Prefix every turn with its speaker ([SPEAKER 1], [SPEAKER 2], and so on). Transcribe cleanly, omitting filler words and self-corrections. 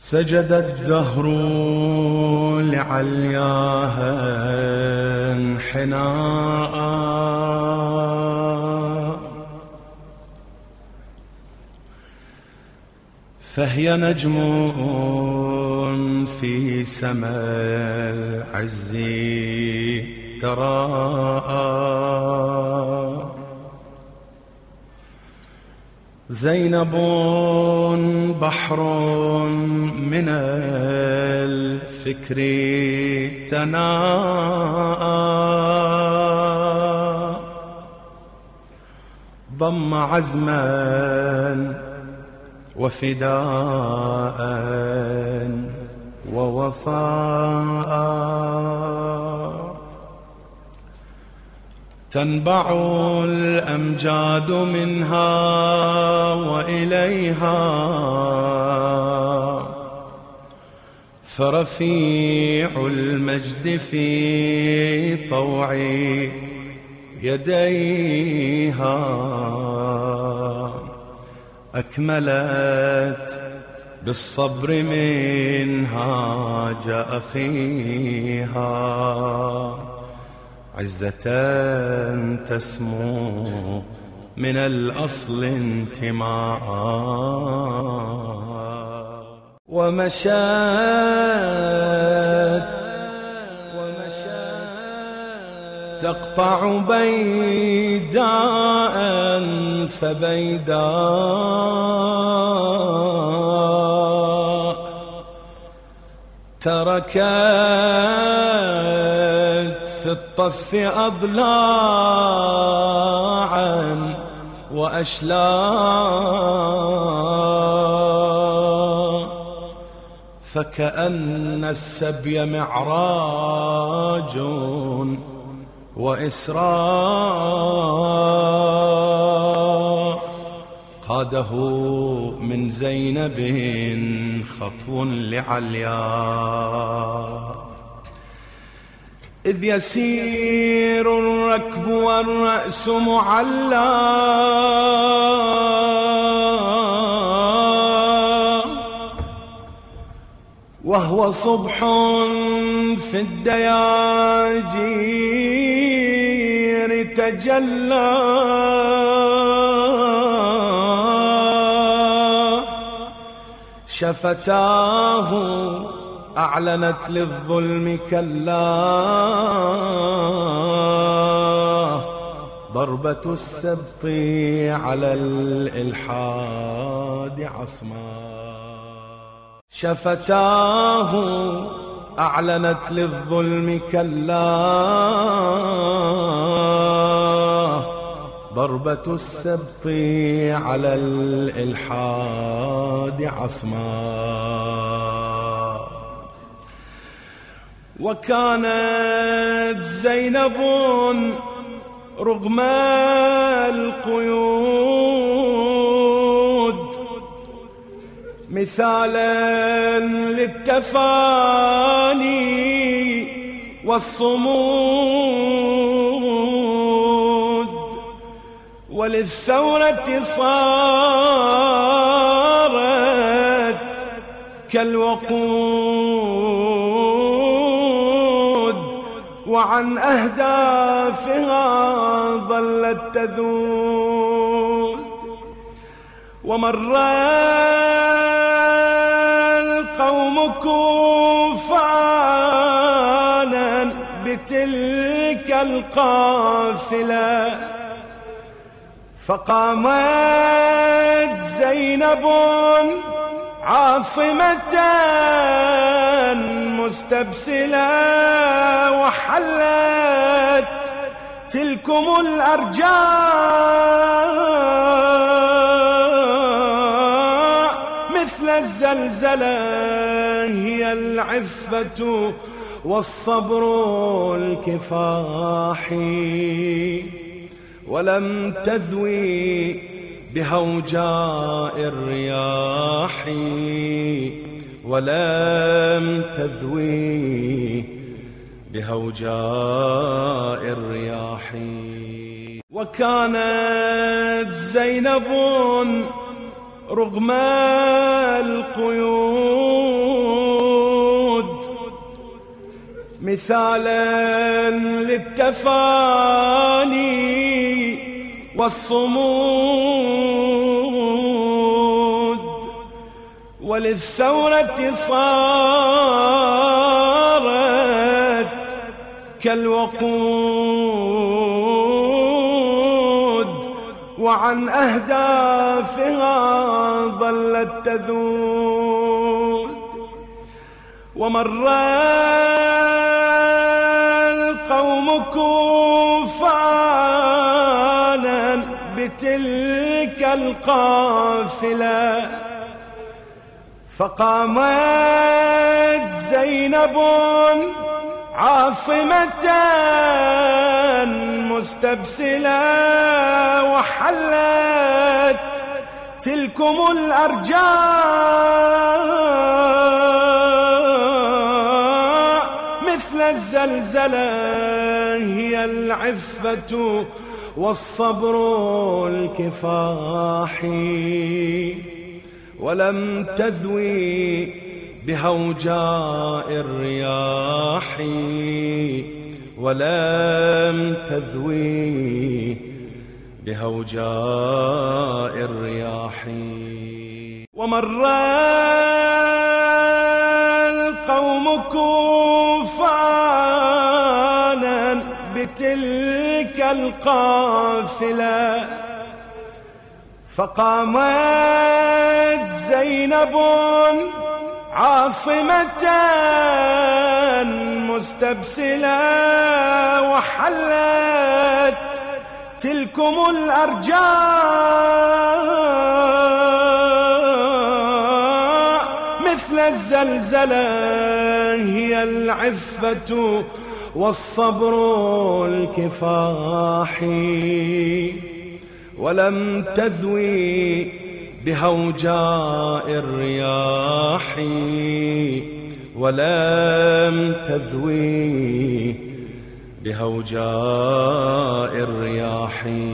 [SPEAKER 1] سجد الدهر لعلياها انحناء، فهي نجم في سماء العز تراءى. زينب بحر من الفكر تناءى، ضم عزما وفداء ووفاء. تنبع الأمجاد منها وإليها، فرفيع المجد في طوع يديها. أكملت بالصبر منهاج أخيها، عزة تسمو من الأصل انتماء. ومشت تقطع بيداء فبيداء، تركت في الطف أضلاعا وأشلاء، فكأن السبي معراج وإسراء. قاده من زينب خطو لعليا، إذ يسير الركب والرأس معلى، وهو صبح في الدياجير تجلى. شفتاه أعلنت للظلم كلا، ضربة السبط على الإلحاد عصما. شفتاه أعلنت للظلم كلا، ضربة السبط على الإلحاد عصما. وكانت زينب رغم القيود مثالا للتفاني والصمود، وللثورة صارت كالوقود، وعن أهدافها ظلت تذود. ومر القوم كوفانا بتلك القافلة، فقامت زينب عاصمة مستبسلة، وحلت تلكم الأرجاء مثل الزلزلة. هي العفة والصبر الكفاحي، ولم تذوي بهوجاء الرياح، ولم تذوي بهوجاء الرياح. وكانت زينب رغم القيود مثالا للتفاني والصمود، وللثورة صارت كالوقود، وعن أهدافها ظلت تذود. ومر القوم كوفانا بتلك القافلة، فقامت زينب عاصمة مستبسلة، وحلت تلكم الأرجاء مثل الزلزلة. هي العفة والصبر الكفاحي، ولم تذوي بهوجاء الرياح، ولم تذوي بهوجاء الرياح. ومر القوم كوفانا بتلك القافلة، فقامت زينب عاصمة مستبسلة، وحلت تلكم الأرجاء مثل الزلزلة. هي العفة والصبر الكفاحي، ولم تذوي بهوجاء الرياح، ولم تذوي بهوجاء الرياح.